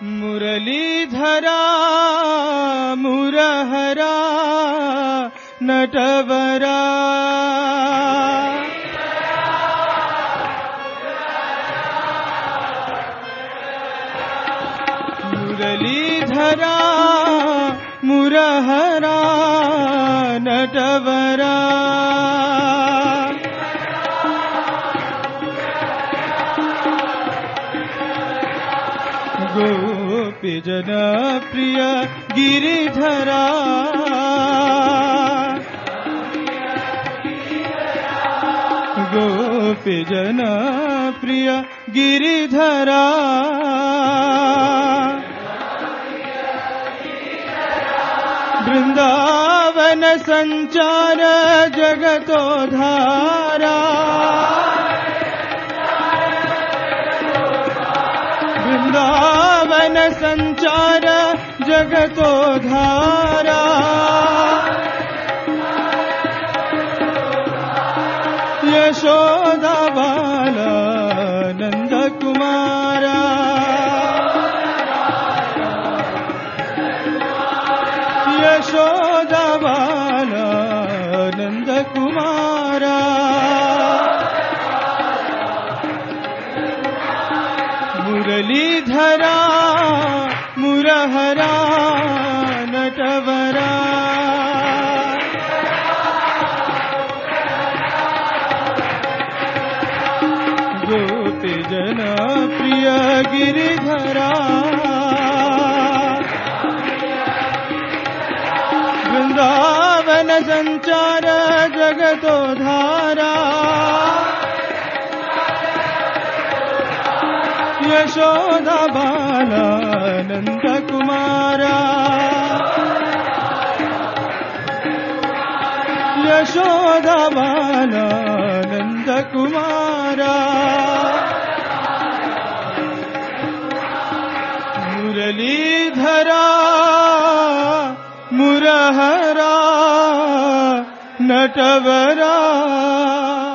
మురళీధరా మురహరా నటవరా మురళీధరా మురహరా నటవరా गोपी जन प्रिय गिरिधरा गोपी जन प्रिय गिरिधरा वृंदावन संचार जगतोधारा वृंदावन संचार जगतोधारा यशोदा बाला नंद कुमारा यशोदा बाला नंद कुमारा मुरलीधरा मुरहरा नटवरा गोपी जन प्रिय गिरिधरा वृंदावन संचार जगतोधारा यशोदा बाला नंद कुमारा यशोदा बाला नंद कुमारा मुरलीधरा मुरहरा नटवरा